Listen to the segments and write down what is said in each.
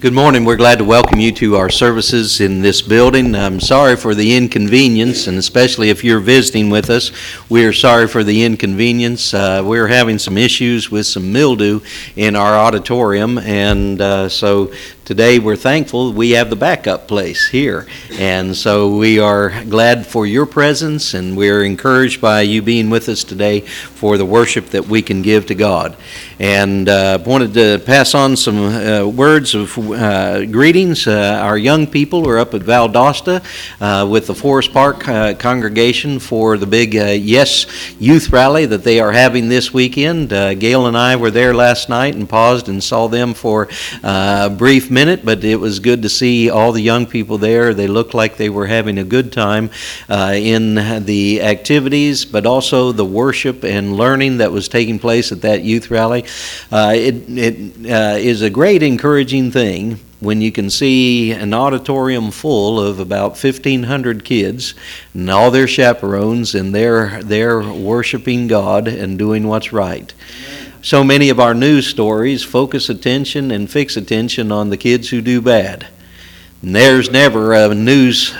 Good morning. We're glad to welcome you to our services in this building. I'm sorry for the inconvenience, and especially if you're visiting with us, we're sorry for the inconvenience. We're having some issues with some mildew in our auditorium, and so today we're thankful we have the backup place here. And so we are glad for your presence, and we're encouraged by you being with us today for the worship that we can give to God. And wanted to pass on some words of greetings. Our young people are up at Valdosta with the Forest Park congregation for the big Yes Youth Rally that they are having this weekend. Gail and I were there last night and paused and saw them for a brief minute, but it was good to see all the young people there. They looked like they were having a good time in the activities, but also the worship and learning that was taking place at that youth rally. It is a great encouraging thing when you can see an auditorium full of about 1,500 kids and all their chaperones, and they're worshiping God and doing what's right. So many of our news stories focus attention and fix attention on the kids who do bad. And there's never a news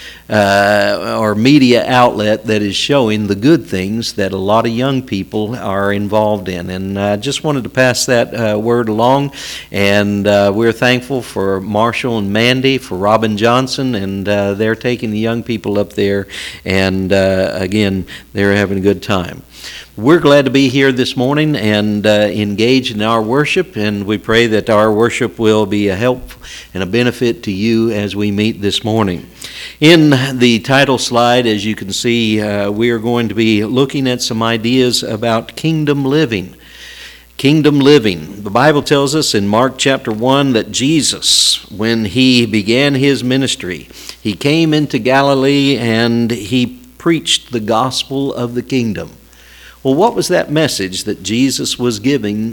or media outlet that is showing the good things that a lot of young people are involved in. And I just wanted to pass that word along. And we're thankful for Marshall and Mandy, for Robin Johnson, and they're taking the young people up there. And again, they're having a good time. We're glad to be here this morning and engage in our worship, and we pray that our worship will be a help and a benefit to you as we meet this morning. In the title slide, as you can see, we are going to be looking at some ideas about kingdom living. Kingdom living. The Bible tells us in Mark chapter 1 that Jesus, when he began his ministry, he came into Galilee and he preached the gospel of the kingdom. Well, what was that message that Jesus was given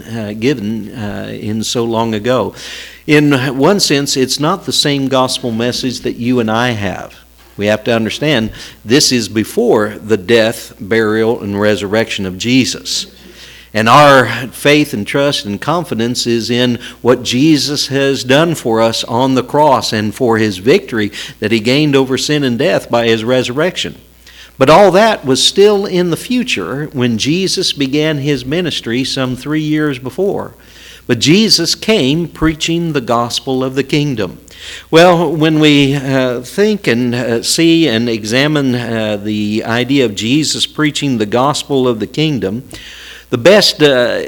in so long ago? In one sense, it's not the same gospel message that you and I have. We have to understand this is before the death, burial, and resurrection of Jesus. And our faith and trust and confidence is in what Jesus has done for us on the cross and for his victory that he gained over sin and death by his resurrection. But all that was still in the future when Jesus began his ministry some 3 years before. But Jesus came preaching the gospel of the kingdom. Well, when we think and see and examine the idea of Jesus preaching the gospel of the kingdom, the best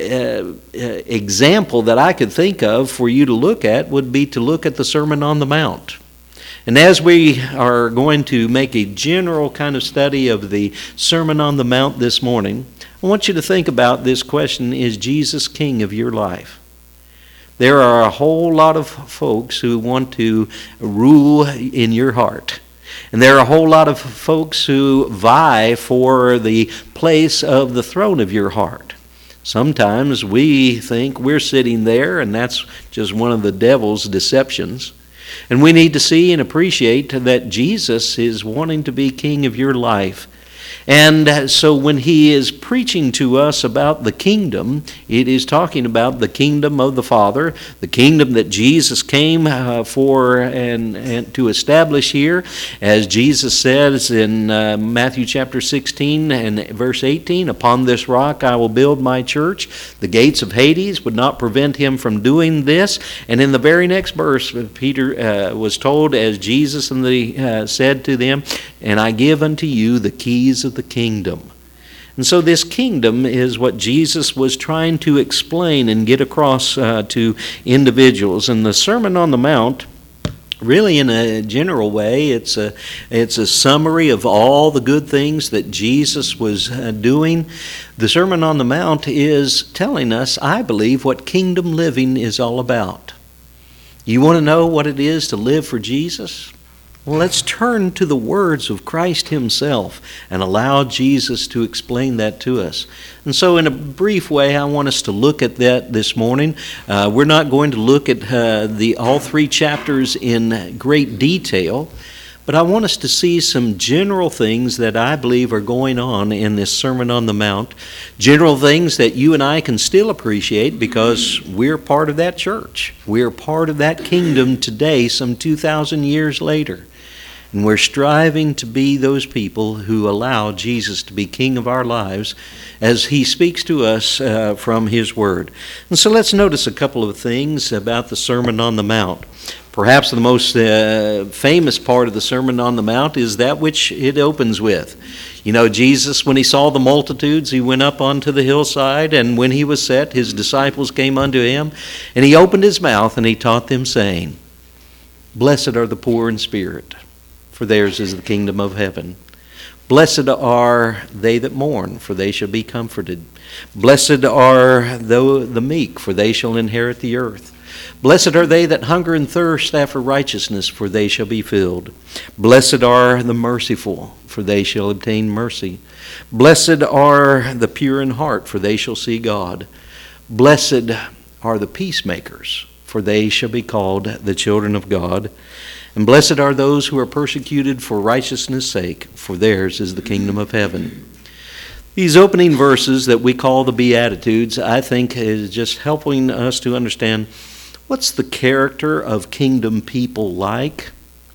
example that I could think of for you to look at would be to look at the Sermon on the Mount. And as we are going to make a general kind of study of the Sermon on the Mount this morning, I want you to think about this question: is Jesus king of your life? There are a whole lot of folks who want to rule in your heart. And there are a whole lot of folks who vie for the place of the throne of your heart. Sometimes we think we're sitting there, and that's just one of the devil's deceptions. And we need to see and appreciate that Jesus is wanting to be king of your life. And so when he is preaching to us about the kingdom, it is talking about the kingdom of the Father, the kingdom that Jesus came for and to establish here. As Jesus says in Matthew chapter 16 and verse 18, "Upon this rock I will build my church. The gates of Hades would not prevent him from doing this." And in the very next verse, Peter was told, as Jesus said to them, "And I give unto you the keys of the kingdom." And so this kingdom is what Jesus was trying to explain and get across to individuals. And the Sermon on the Mount, really in a general way, it's a summary of all the good things that Jesus was doing. The Sermon on the Mount is telling us, I believe, what kingdom living is all about. You want to know what it is to live for Jesus? Well, let's turn to the words of Christ himself and allow Jesus to explain that to us. And so in a brief way, I want us to look at that this morning. We're not going to look at all 3 chapters in great detail, But I want us to see some general things that I believe are going on in this Sermon on the Mount. General things that you and I can still appreciate because we're part of that church. We're part of that kingdom today, some 2,000 years later. And we're striving to be those people who allow Jesus to be King of our lives as He speaks to us from His Word. And so let's notice a couple of things about the Sermon on the Mount. Perhaps the most famous part of the Sermon on the Mount is that which it opens with. You know, Jesus, when He saw the multitudes, He went up onto the hillside, and when He was set, His disciples came unto Him, and He opened His mouth, and He taught them, saying, Blessed are the poor in spirit, for theirs is the kingdom of heaven. Blessed are they that mourn, for they shall be comforted. Blessed are the meek, for they shall inherit the earth. Blessed are they that hunger and thirst after righteousness, for they shall be filled. Blessed are the merciful, for they shall obtain mercy. Blessed are the pure in heart, for they shall see God. Blessed are the peacemakers, for they shall be called the children of God. And blessed are those who are persecuted for righteousness' sake, for theirs is the kingdom of heaven. These opening verses that we call the Beatitudes, I think, is just helping us to understand what's the character of kingdom people like.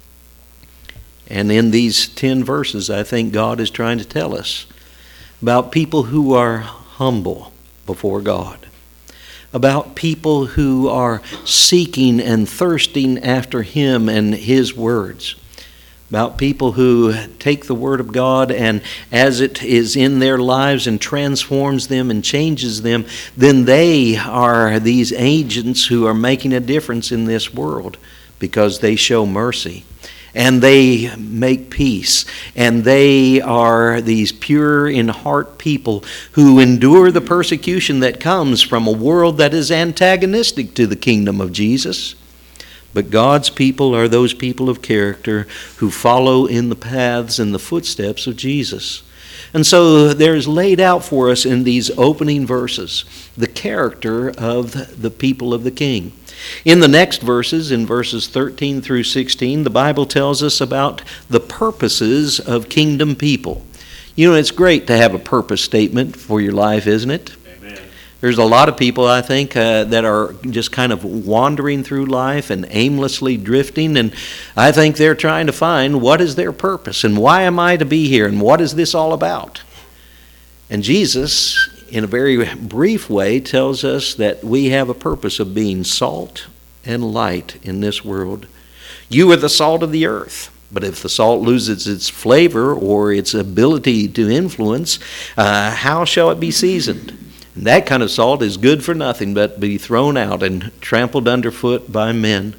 And in these 10 verses, I think God is trying to tell us about people who are humble before God, about people who are seeking and thirsting after Him and His words, about people who take the Word of God and as it is in their lives and transforms them and changes them, then they are these agents who are making a difference in this world because they show mercy. And they make peace. And they are these pure in heart people who endure the persecution that comes from a world that is antagonistic to the kingdom of Jesus. But God's people are those people of character who follow in the paths and the footsteps of Jesus. And so there's laid out for us in these opening verses the character of the people of the King. In the next verses, in verses 13 through 16, the Bible tells us about the purposes of kingdom people. You know, it's great to have a purpose statement for your life, isn't it? Amen. There's a lot of people, I think, that are just kind of wandering through life and aimlessly drifting, and I think they're trying to find what is their purpose and why am I to be here and what is this all about? And Jesus, in a very brief way, tells us that we have a purpose of being salt and light in this world. You are the salt of the earth, but if the salt loses its flavor or its ability to influence, how shall it be seasoned? And that kind of salt is good for nothing but be thrown out and trampled underfoot by men.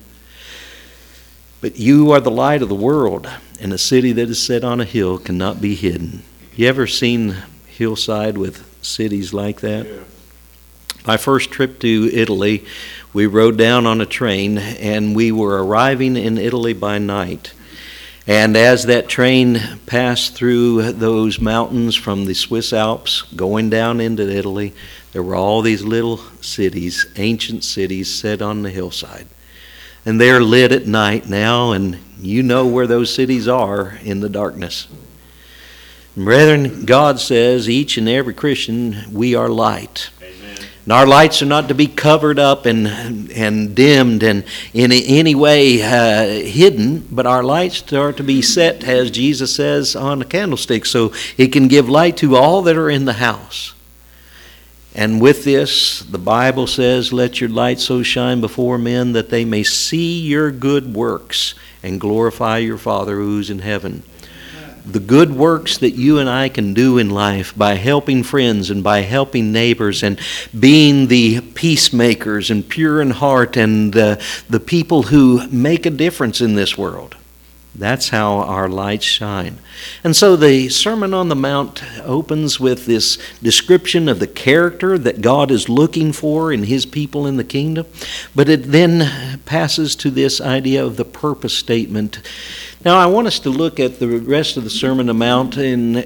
But you are the light of the world, and a city that is set on a hill cannot be hidden. You ever seen hillside with cities like that? Yeah. My first trip to Italy, we rode down on a train and we were arriving in Italy by night. And as that train passed through those mountains from the Swiss Alps going down into Italy, there were all these little cities, ancient cities set on the hillside. And they're lit at night now, and you know where those cities are in the darkness. Brethren, God says each and every Christian, we are light. Amen. And our lights are not to be covered up and dimmed and in any way hidden, but our lights are to be set, as Jesus says, on a candlestick so it can give light to all that are in the house. And with this, the Bible says, let your light so shine before men that they may see your good works and glorify your Father who's in heaven. The good works that you and I can do in life by helping friends and by helping neighbors and being the peacemakers and pure in heart and the people who make a difference in this world. That's how our lights shine. And so the Sermon on the Mount opens with this description of the character that God is looking for in His people in the kingdom. But it then passes to this idea of the purpose statement Now, I want us to look at the rest of the Sermon on the Mount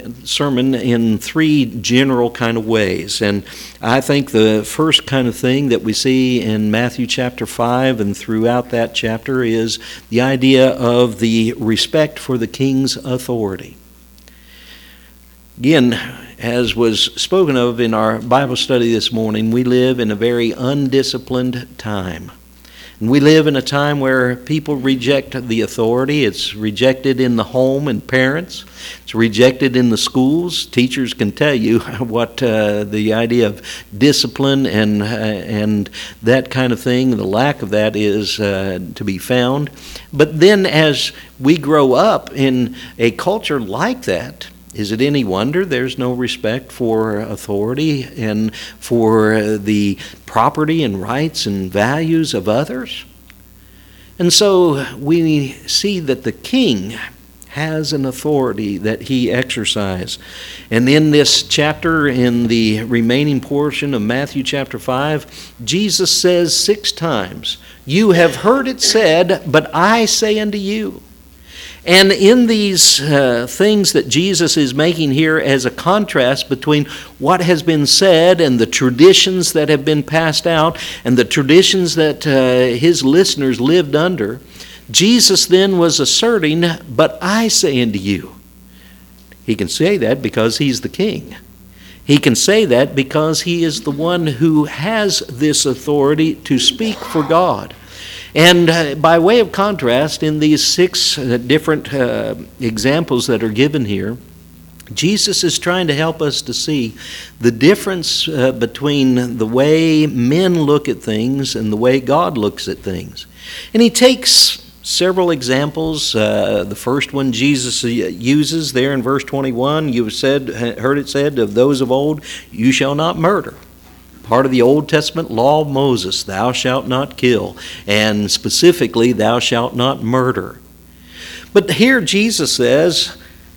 in three general kind of ways. And I think the first kind of thing that we see in Matthew chapter 5 and throughout that chapter is the idea of the respect for the king's authority. Again, as was spoken of in our Bible study this morning, we live in a very undisciplined time. And we live in a time where people reject the authority. It's rejected in the home and parents. It's rejected in the schools. Teachers can tell you what the idea of discipline and that kind of thing, the lack of that is to be found. But then as we grow up in a culture like that, is it any wonder there's no respect for authority and for the property and rights and values of others? And so we see that the king has an authority that he exercises. And in this chapter, in the remaining portion of Matthew chapter 5, Jesus says 6 times, "You have heard it said, but I say unto you." And in these things that Jesus is making here as a contrast between what has been said and the traditions that have been passed out and the traditions that his listeners lived under, Jesus then was asserting, "But I say unto you." He can say that because he's the king. He can say that because he is the one who has this authority to speak for God. And by way of contrast, in these 6 different examples that are given here, Jesus is trying to help us to see the difference between the way men look at things and the way God looks at things. And he takes several examples. The first one Jesus uses there in verse 21, "You have heard it said of those of old, you shall not murder." Part of the Old Testament law of Moses, thou shalt not kill, and specifically, thou shalt not murder. But here Jesus says,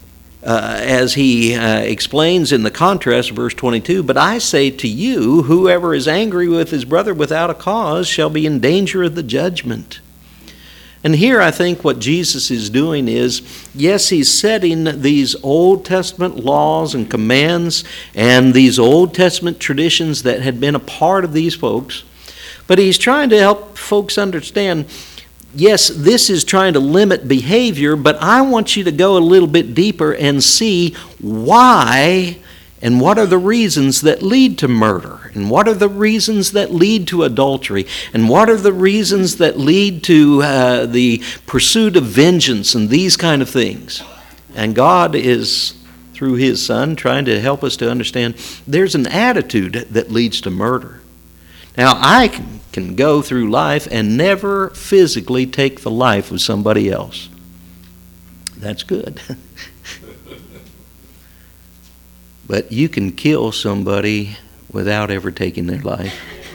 as he explains in the contrast, verse 22, "But I say to you, whoever is angry with his brother without a cause shall be in danger of the judgment." And here I think what Jesus is doing is, yes, he's setting these Old Testament laws and commands and these Old Testament traditions that had been a part of these folks, but he's trying to help folks understand, yes, this is trying to limit behavior, but I want you to go a little bit deeper and see why and what are the reasons that lead to murder, and what are the reasons that lead to adultery, and what are the reasons that lead to the pursuit of vengeance and these kind of things. And God is, through his Son, trying to help us to understand there's an attitude that leads to murder. Now, I can go through life and never physically take the life of somebody else. That's good. But you can kill somebody without ever taking their life.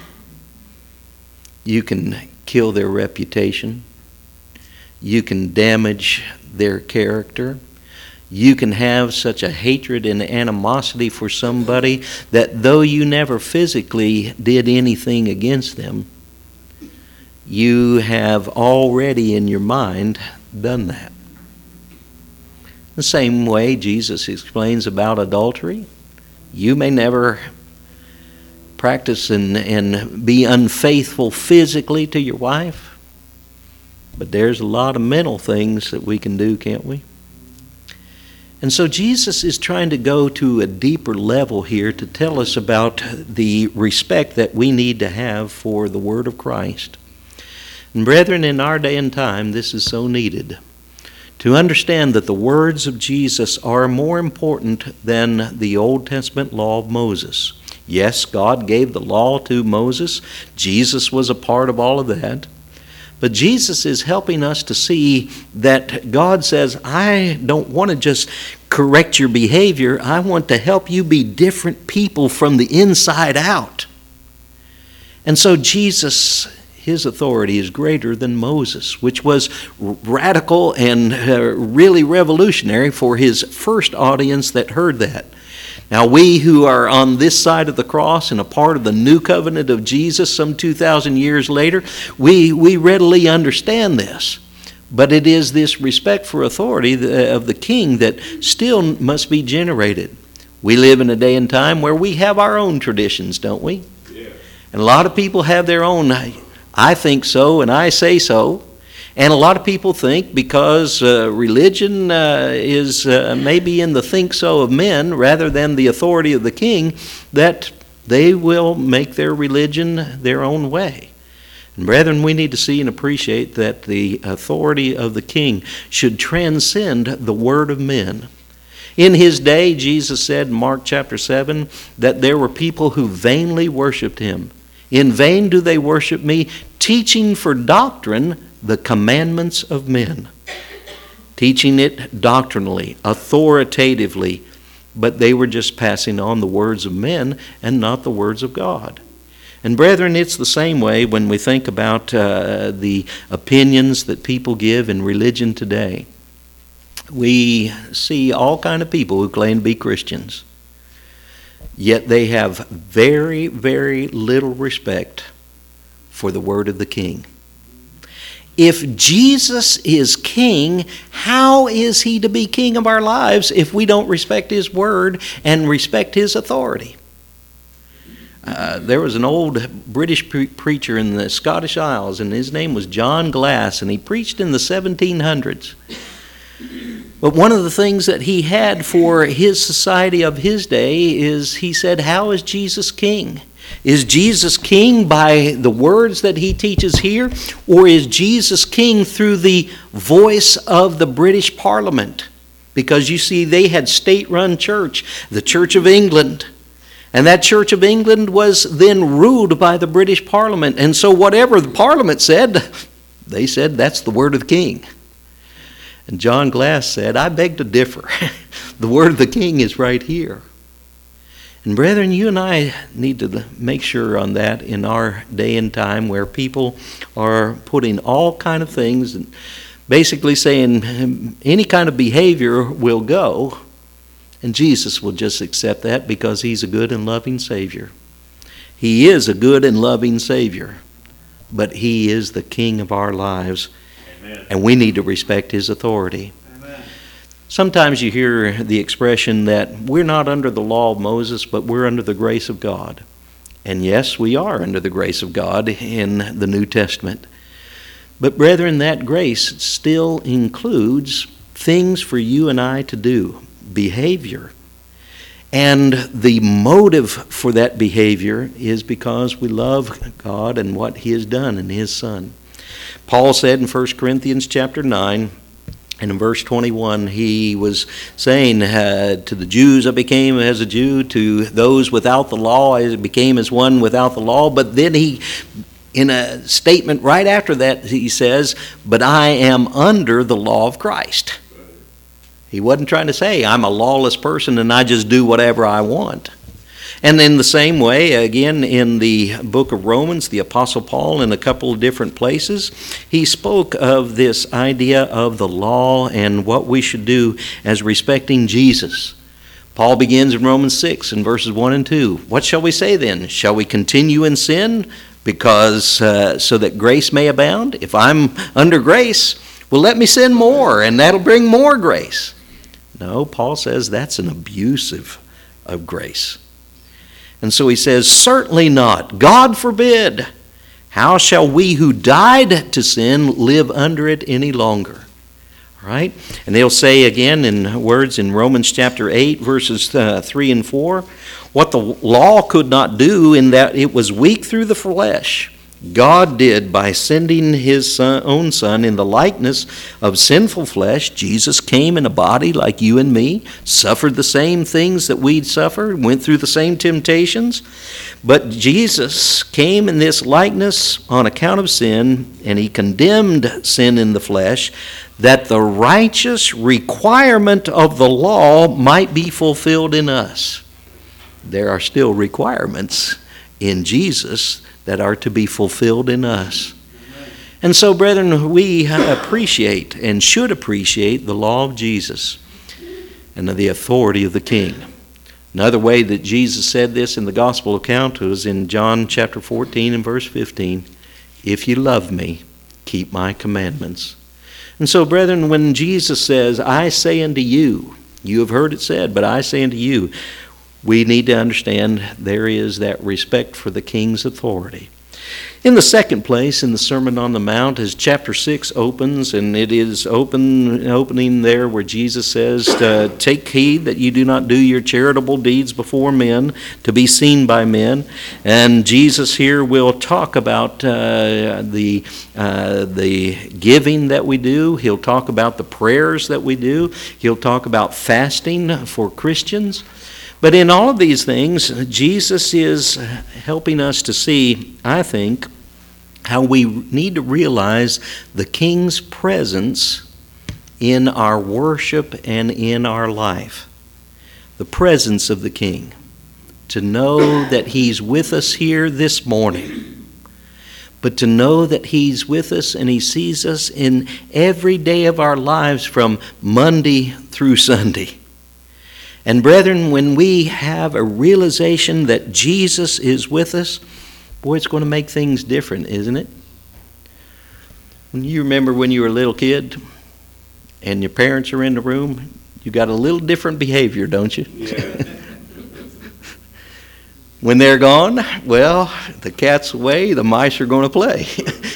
You can kill their reputation. You can damage their character. You can have such a hatred and animosity for somebody that though you never physically did anything against them, you have already in your mind done that. The same way Jesus explains about adultery. You may never practice and be unfaithful physically to your wife, but there's a lot of mental things that we can do, can't we? And so Jesus is trying to go to a deeper level here to tell us about the respect that we need to have for the Word of Christ. And brethren, in our day and time, this is so needed. To understand that the words of Jesus are more important than the Old Testament law of Moses. Yes, God gave the law to Moses. Jesus was a part of all of that. But Jesus is helping us to see that God says, I don't want to just correct your behavior. I want to help you be different people from the inside out. And so Jesus, his authority is greater than Moses, which was radical and really revolutionary for his first audience that heard that. Now we who are on this side of the cross and a part of the new covenant of Jesus some 2,000 years later, we readily understand this. But it is this respect for authority of the king that still must be generated. We live in a day and time where we have our own traditions, don't we? Yeah. And a lot of people have their own, I think so and I say so. And a lot of people think because religion is maybe in the think so of men rather than the authority of the king, that they will make their religion their own way. And brethren, we need to see and appreciate that the authority of the king should transcend the word of men. In his day, Jesus said in Mark chapter 7 that there were people who vainly worshiped him. In vain do they worship me, teaching for doctrine the commandments of men. Teaching it doctrinally, authoritatively, but they were just passing on the words of men and not the words of God. And brethren, it's the same way when we think about the opinions that people give in religion today. We see all kind of people who claim to be Christians, yet they have very, very little respect for the word of the king. If Jesus is king, how is he to be king of our lives if we don't respect his word and respect his authority? There was an old British preacher in the Scottish Isles, and his name was John Glass, and he preached in the 1700s. But one of the things that he had for his society of his day is, he said, how is Jesus king? Is Jesus king by the words that he teaches here, or is Jesus king through the voice of the British Parliament? Because you see, they had state-run church, the Church of England. And that Church of England was then ruled by the British Parliament. And so whatever the Parliament said, they said that's the word of the king. And John Glass said, I beg to differ. The word of the king is right here. And brethren, you and I need to make sure on that in our day and time where people are putting all kind of things and basically saying any kind of behavior will go. And Jesus will just accept that because he's a good and loving Savior. He is a good and loving Savior, but he is the King of our lives. Amen. And we need to respect his authority. Amen. Sometimes you hear the expression that we're not under the law of Moses, but we're under the grace of God. And yes, we are under the grace of God in the New Testament. But brethren, that grace still includes things for you and I to do. Behavior. And the motive for that behavior is because we love God and what he has done in his Son. Paul said in 1 Corinthians chapter 9 and in verse 21, he was saying to the Jews, I became as a Jew, to those without the law, I became as one without the law. But then he, in a statement right after that, he says, but I am under the law of Christ. He wasn't trying to say, I'm a lawless person and I just do whatever I want. And in the same way, again, in the book of Romans, the Apostle Paul, in a couple of different places, he spoke of this idea of the law and what we should do as respecting Jesus. Paul begins in Romans 6 in verses 1 and 2. What shall we say then? Shall we continue in sin because so that grace may abound? If I'm under grace, well, let me sin more, and that'll bring more grace. No, Paul says that's an abuse of grace. And so he says, certainly not. God forbid. How shall we who died to sin live under it any longer? All right? And they'll say again in words in Romans chapter 8, verses 3 and 4, what the law could not do in that it was weak through the flesh, God did by sending his own Son in the likeness of sinful flesh. Jesus came in a body like you and me, suffered the same things that we'd suffered, went through the same temptations. But Jesus came in this likeness on account of sin, and he condemned sin in the flesh, that the righteous requirement of the law might be fulfilled in us. There are still requirements in Jesus that are to be fulfilled in us. And so, brethren, we appreciate and should appreciate the law of Jesus and the authority of the King. Another way that Jesus said this in the gospel account was in John chapter 14 and verse 15. If you love me, keep my commandments. And so, brethren, when Jesus says, I say unto you, you have heard it said, but I say unto you, we need to understand there is that respect for the king's authority. In the second place, in the Sermon on the Mount, as chapter 6 opens, and it is opening there where Jesus says, take heed that you do not do your charitable deeds before men to be seen by men. And Jesus here will talk about the giving that we do. He'll talk about the prayers that we do. He'll talk about fasting for Christians. But in all of these things, Jesus is helping us to see, I think, how we need to realize the King's presence in our worship and in our life. The presence of the King. To know that He's with us here this morning. But to know that He's with us and He sees us in every day of our lives from Monday through Sunday. And brethren, when we have a realization that Jesus is with us, boy, it's going to make things different, isn't it? When you remember when you were a little kid and your parents are in the room, you got a little different behavior, don't you? Yeah. When they're gone, well, the cat's away, the mice are going to play.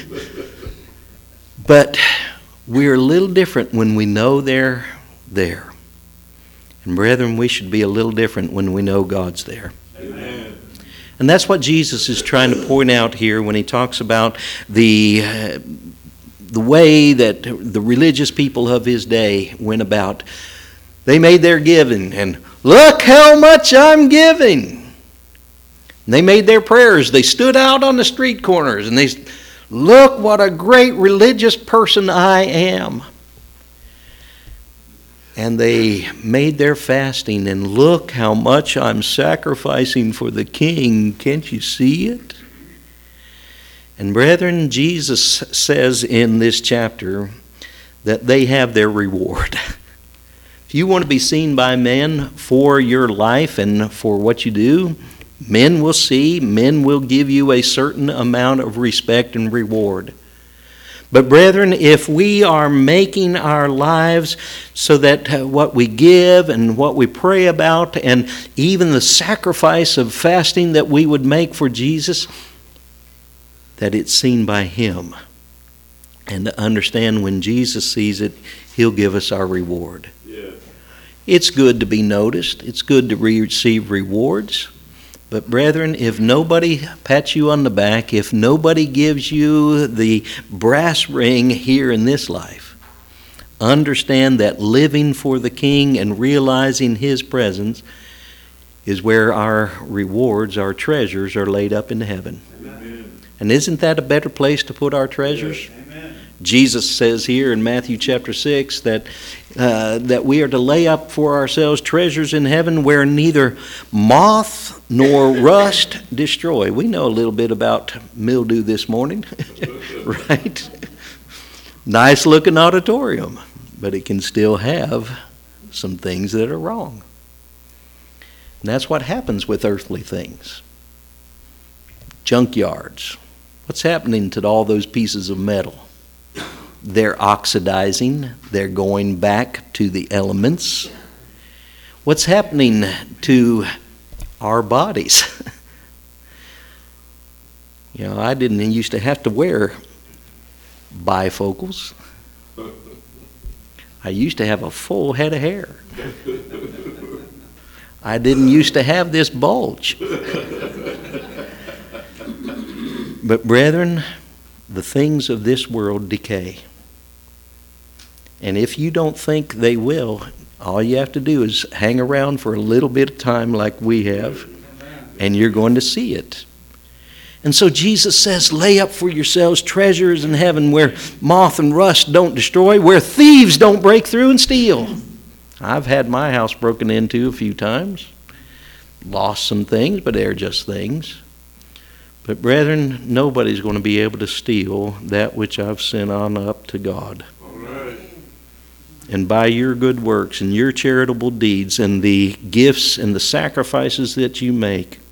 But we're a little different when we know they're there. And brethren, we should be a little different when we know God's there. Amen. And that's what Jesus is trying to point out here when He talks about the way that the religious people of His day went about. They made their giving, and look how much I'm giving. And they made their prayers. They stood out on the street corners, and they look what a great religious person I am. And they made their fasting, and look how much I'm sacrificing for the King. Can't you see it? And brethren, Jesus says in this chapter that they have their reward. If you want to be seen by men for your life and for what you do, men will see, men will give you a certain amount of respect and reward. But brethren, if we are making our lives so that what we give and what we pray about and even the sacrifice of fasting that we would make for Jesus, that it's seen by Him. And to understand when Jesus sees it, He'll give us our reward. Yeah. It's good to be noticed. It's good to receive rewards. But brethren, if nobody pats you on the back, if nobody gives you the brass ring here in this life, understand that living for the King and realizing His presence is where our rewards, our treasures are laid up in heaven. Amen. And isn't that a better place to put our treasures? Yes. Amen. Jesus says here in Matthew chapter 6 that we are to lay up for ourselves treasures in heaven where neither moth nor rust destroy. We know a little bit about mildew this morning, right? Nice looking auditorium, but it can still have some things that are wrong. And that's what happens with earthly things. Junkyards. What's happening to all those pieces of metal? They're oxidizing. They're going back to the elements. What's happening to our bodies? You know, I didn't used to have to wear bifocals. I used to have a full head of hair. I didn't used to have this bulge. But brethren, the things of this world decay. And if you don't think they will, all you have to do is hang around for a little bit of time like we have, and you're going to see it. And so Jesus says, lay up for yourselves treasures in heaven where moth and rust don't destroy, where thieves don't break through and steal. I've had my house broken into a few times. Lost some things, but they're just things. But brethren, nobody's going to be able to steal that which I've sent on up to God. All right. And by your good works and your charitable deeds and the gifts and the sacrifices that you make,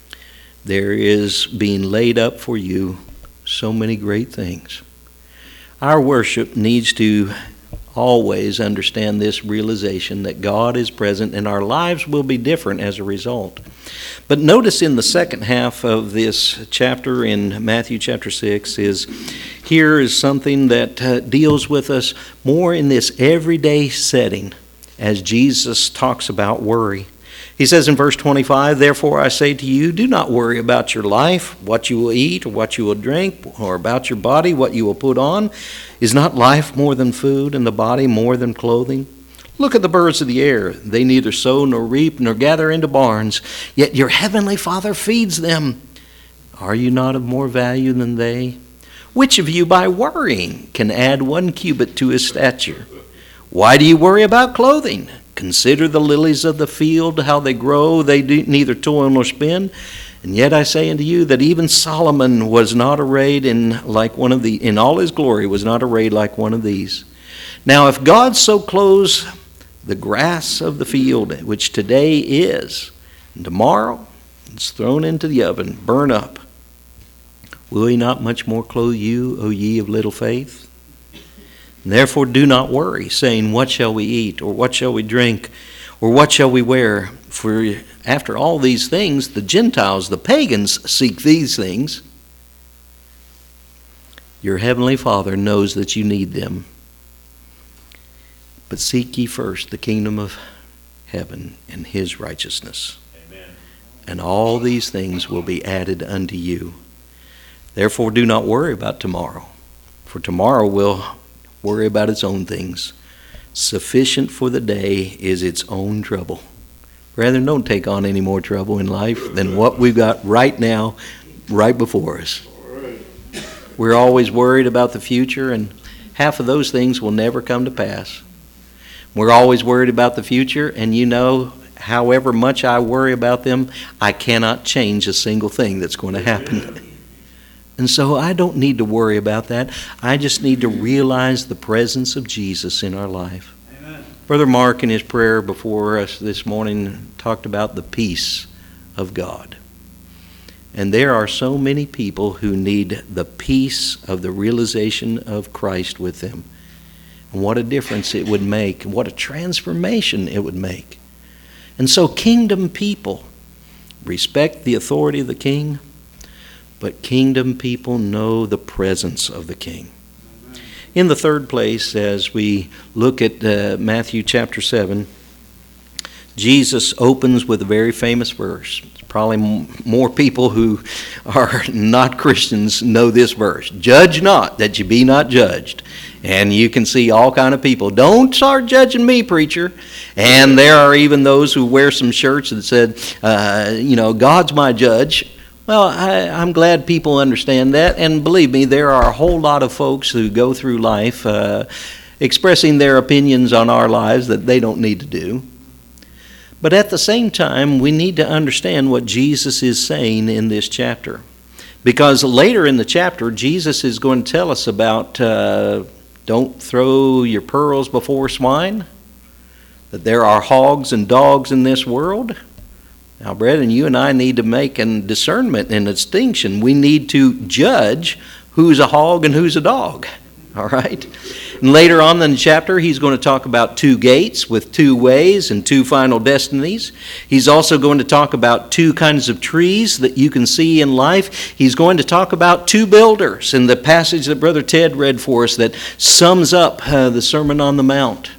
there is being laid up for you so many great things. Our worship needs to always understand this realization that God is present and our lives will be different as a result. But notice in the second half of this chapter in Matthew chapter 6 here is something that deals with us more in this everyday setting as Jesus talks about worry. He says in verse 25, "Therefore I say to you, do not worry about your life, what you will eat or what you will drink, or about your body, what you will put on. Is not life more than food, and the body more than clothing? Look at the birds of the air. They neither sow nor reap nor gather into barns, yet your heavenly Father feeds them. Are you not of more value than they? Which of you by worrying can add 1 cubit to his stature? Why do you worry about clothing? Consider the lilies of the field, how they grow. They do neither toil nor spin. And yet I say unto you that even Solomon was not arrayed in all his glory was not arrayed like one of these. Now if God so clothes the grass of the field, which today is, and tomorrow it's thrown into the oven, burn up, will he not much more clothe you, O ye of little faith? Therefore do not worry, saying, what shall we eat, or what shall we drink, or what shall we wear? For after all these things, the Gentiles, the pagans, seek these things. Your heavenly Father knows that you need them. But seek ye first the kingdom of heaven and his righteousness. Amen. And all these things will be added unto you. Therefore do not worry about tomorrow, for tomorrow will worry about its own things. Sufficient for the day is its own trouble. Brethren, don't take on any more trouble in life than what we've got right now, right before us. We're always worried about the future, and half of those things will never come to pass. We're always worried about the future, and however much I worry about them, I cannot change a single thing that's going to happen. And so I don't need to worry about that. I just need to realize the presence of Jesus in our life. Amen. Brother Mark, in his prayer before us this morning, talked about the peace of God. And there are so many people who need the peace of the realization of Christ with them. And what a difference it would make. What a transformation it would make. And so kingdom people respect the authority of the king, but kingdom people know the presence of the king. In the third place, as we look at Matthew chapter 7, Jesus opens with a very famous verse. Probably more people who are not Christians know this verse. Judge not, that you be not judged. And you can see all kind of people. Don't start judging me, preacher. And there are even those who wear some shirts that said, God's my judge. Well, I'm glad people understand that, and believe me, there are a whole lot of folks who go through life expressing their opinions on our lives that they don't need to do. But at the same time, we need to understand what Jesus is saying in this chapter. Because later in the chapter, Jesus is going to tell us about don't throw your pearls before swine, that there are hogs and dogs in this world. Now, brethren, you and I need to make a discernment and a distinction. We need to judge who's a hog and who's a dog, all right? And later on in the chapter, he's going to talk about 2 gates with 2 ways and 2 final destinies. He's also going to talk about 2 kinds of trees that you can see in life. He's going to talk about 2 builders in the passage that Brother Ted read for us that sums up the Sermon on the Mount.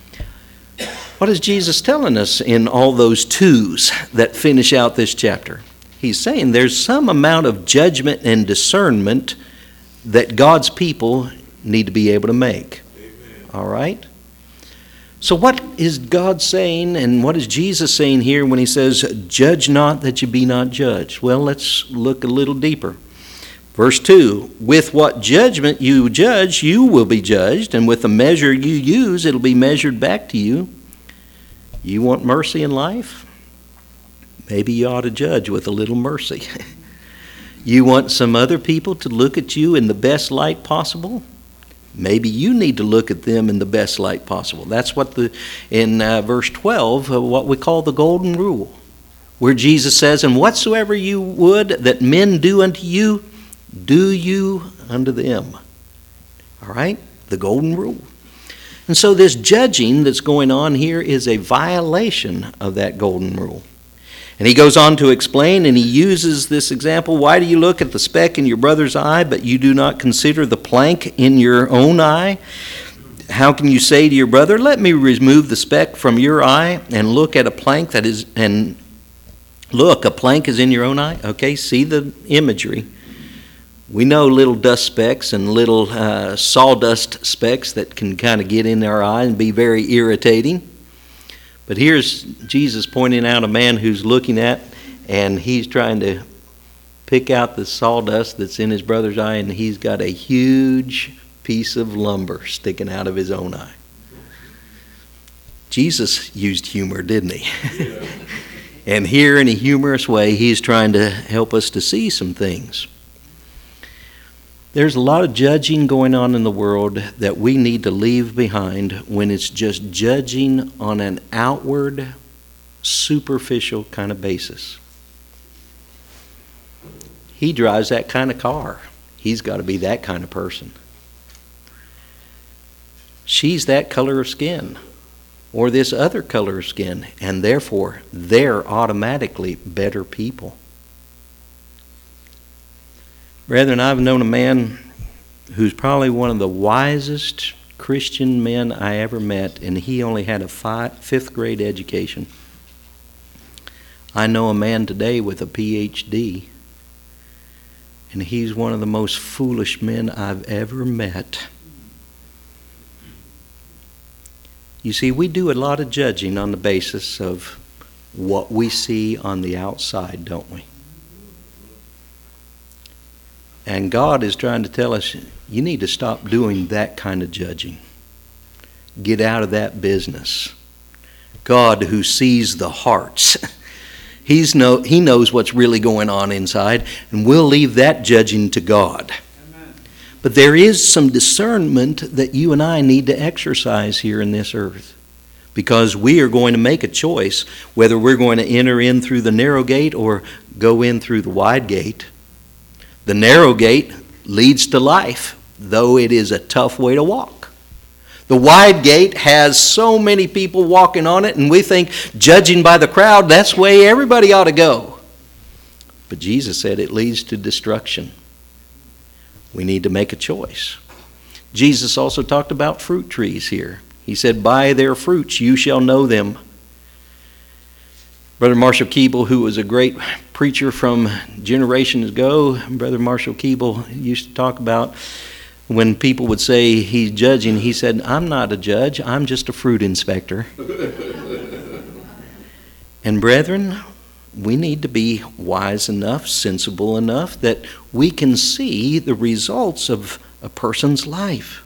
What is Jesus telling us in all those 2s that finish out this chapter? He's saying there's some amount of judgment and discernment that God's people need to be able to make. Amen. All right? So what is God saying, and what is Jesus saying here when he says, judge not that you be not judged? Well, let's look a little deeper. Verse 2, with what judgment you judge, you will be judged, and with the measure you use, it'll be measured back to you. You want mercy in life? Maybe you ought to judge with a little mercy. You want some other people to look at you in the best light possible? Maybe you need to look at them in the best light possible. That's what in verse 12, what we call the golden rule, where Jesus says, and whatsoever you would that men do unto you, do you unto them. All right? The golden rule. And so this judging that's going on here is a violation of that golden rule. And he goes on to explain, and he uses this example, why do you look at the speck in your brother's eye, but you do not consider the plank in your own eye? How can you say to your brother, let me remove the speck from your eye, and look at a plank that is, and look, a plank is in your own eye? Okay, see the imagery. We know little dust specks and little sawdust specks that can kind of get in our eye and be very irritating. But here's Jesus pointing out a man who's looking at, and he's trying to pick out the sawdust that's in his brother's eye, and he's got a huge piece of lumber sticking out of his own eye. Jesus used humor, didn't he? Yeah. And here in a humorous way, he's trying to help us to see some things. There's a lot of judging going on in the world that we need to leave behind when it's just judging on an outward, superficial kind of basis. He drives that kind of car. He's got to be that kind of person. She's that color of skin, or this other color of skin, and therefore they're automatically better people. Brethren, I've known a man who's probably one of the wisest Christian men I ever met, and he only had a fifth grade education. I know a man today with a PhD, and he's one of the most foolish men I've ever met. You see, we do a lot of judging on the basis of what we see on the outside, don't we? And God is trying to tell us, you need to stop doing that kind of judging. Get out of that business. God, who sees the hearts, He knows what's really going on inside, and we'll leave that judging to God. Amen. But there is some discernment that you and I need to exercise here in this earth, because we are going to make a choice whether we're going to enter in through the narrow gate or go in through the wide gate. The narrow gate leads to life, though it is a tough way to walk. The wide gate has so many people walking on it, and we think, judging by the crowd, that's the way everybody ought to go. But Jesus said it leads to destruction. We need to make a choice. Jesus also talked about fruit trees here. He said, by their fruits you shall know them. Brother Marshall Keeble, who was a great preacher from generations ago, Brother Marshall Keeble used to talk about when people would say he's judging, he said, I'm not a judge, I'm just a fruit inspector. And brethren, we need to be wise enough, sensible enough that we can see the results of a person's life.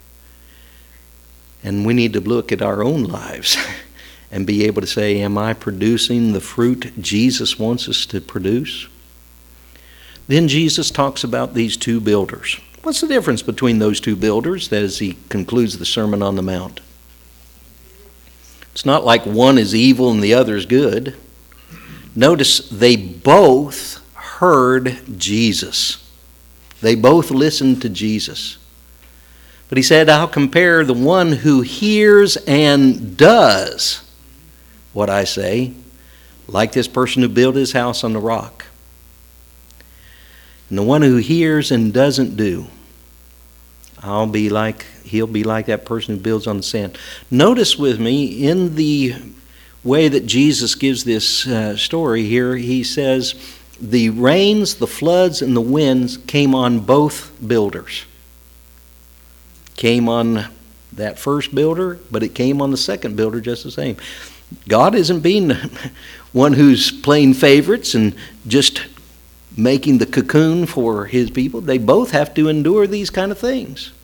And we need to look at our own lives and be able to say, am I producing the fruit Jesus wants us to produce? Then Jesus talks about these two builders. What's the difference between those two builders as he concludes the Sermon on the Mount? It's not like one is evil and the other is good. Notice they both heard Jesus. They both listened to Jesus. But he said, I'll compare the one who hears and does what I say, like this person who built his house on the rock. And the one who hears and doesn't do, he'll be like that person who builds on the sand. Notice with me, in the way that Jesus gives this story here, he says, the rains, the floods, and the winds came on both builders. Came on that first builder, but it came on the second builder just the same. God isn't being one who's playing favorites and just making the cocoon for his people. They both have to endure these kind of things.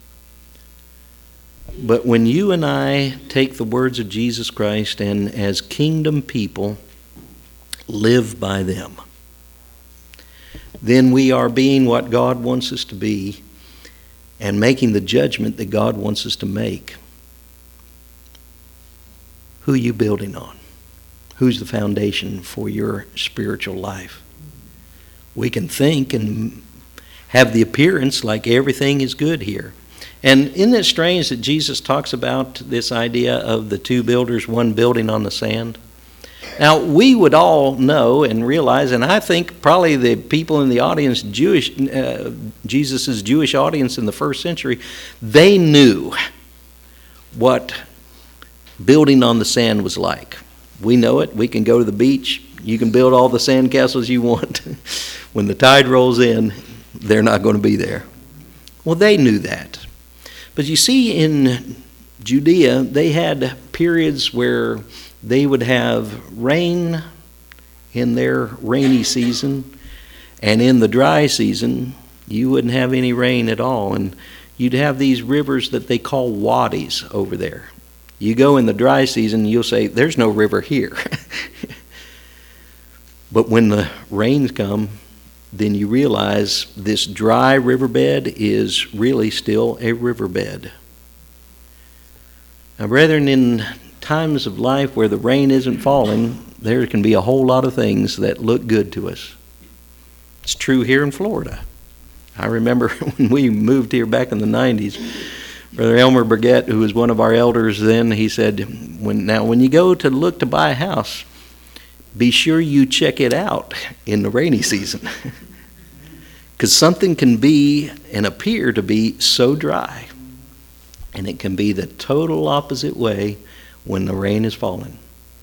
But when you and I take the words of Jesus Christ and as kingdom people live by them, then we are being what God wants us to be and making the judgment that God wants us to make. Who are you building on? Who's the foundation for your spiritual life? We can think and have the appearance like everything is good here. And isn't it strange that Jesus talks about this idea of the two builders, one building on the sand? Now, we would all know and realize, and I think probably the people in the audience, Jesus' Jewish audience in the first century, they knew what building on the sand was like. We know it. We can go to the beach. You can build all the sand castles you want. When the tide rolls in, they're not going to be there. Well, they knew that. But you see, in Judea, they had periods where they would have rain in their rainy season, and in the dry season, you wouldn't have any rain at all. And you'd have these rivers that they call wadis over there. You go in the dry season, you'll say, there's no river here. But when the rains come, then you realize this dry riverbed is really still a riverbed. Now, brethren, in times of life where the rain isn't falling, there can be a whole lot of things that look good to us. It's true here in Florida. I remember when we moved here back in the 90s, Brother Elmer Burgett, who was one of our elders then, he said, when you go to look to buy a house, be sure you check it out in the rainy season. Because something can be and appear to be so dry, and it can be the total opposite way when the rain is falling.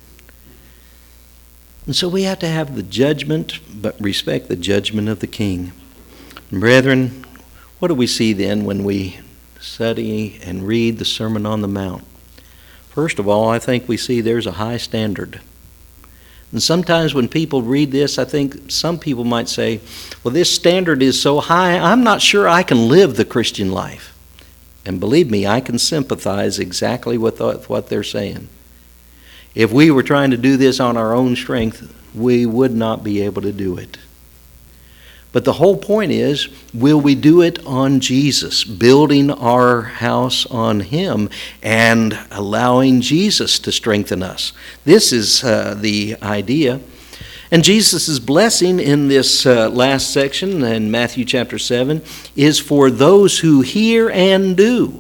And so we have to have the judgment, but respect the judgment of the King. And brethren, what do we see then when we study and read the Sermon on the Mount? First of all, I think we see there's a high standard. And sometimes when people read this, I think some people might say, well, this standard is so high, I'm not sure I can live the Christian life. And believe me, I can sympathize exactly with what they're saying. If we were trying to do this on our own strength, we would not be able to do it. But the whole point is, will we do it on Jesus, building our house on Him and allowing Jesus to strengthen us? This is the idea. And Jesus' blessing in this last section in Matthew chapter 7 is for those who hear and do.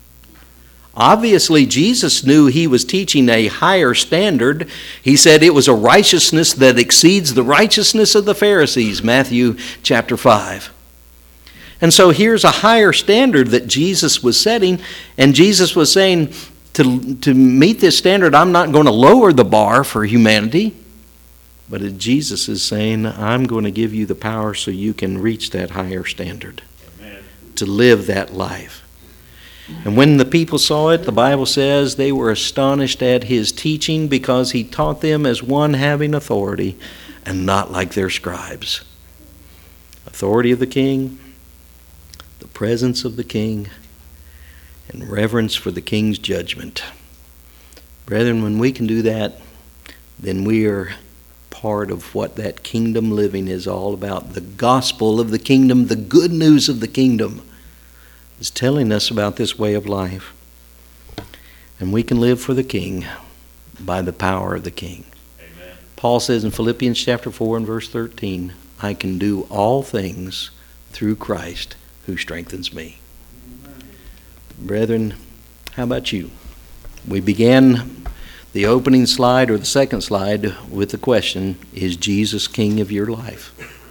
Obviously, Jesus knew He was teaching a higher standard. He said it was a righteousness that exceeds the righteousness of the Pharisees, Matthew chapter 5. And so here's a higher standard that Jesus was setting, and Jesus was saying, to meet this standard, I'm not going to lower the bar for humanity, but Jesus is saying, I'm going to give you the power so you can reach that higher standard. Amen. To live that life. And when the people saw it, the Bible says they were astonished at His teaching because He taught them as one having authority and not like their scribes. Authority of the King, the presence of the King, and reverence for the King's judgment. Brethren, when we can do that, then we are part of what that kingdom living is all about. The gospel of the kingdom, the good news of the kingdom, is telling us about this way of life. And we can live for the King by the power of the King. Amen. Paul says in Philippians chapter 4 and verse 13, I can do all things through Christ who strengthens me. Amen. Brethren, how about you? We began the opening slide or the second slide with the question, is Jesus King of your life?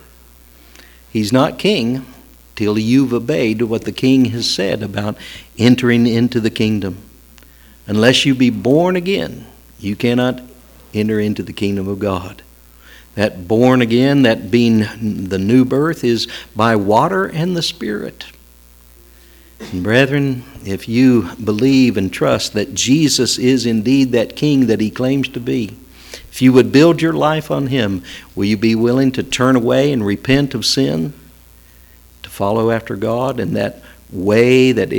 He's not King till you've obeyed what the King has said about entering into the kingdom. Unless you be born again, you cannot enter into the kingdom of God. That born again, that being the new birth, is by water and the Spirit. And brethren, if you believe and trust that Jesus is indeed that King that He claims to be, if you would build your life on Him, will you be willing to turn away and repent of sin? Follow after God in that way that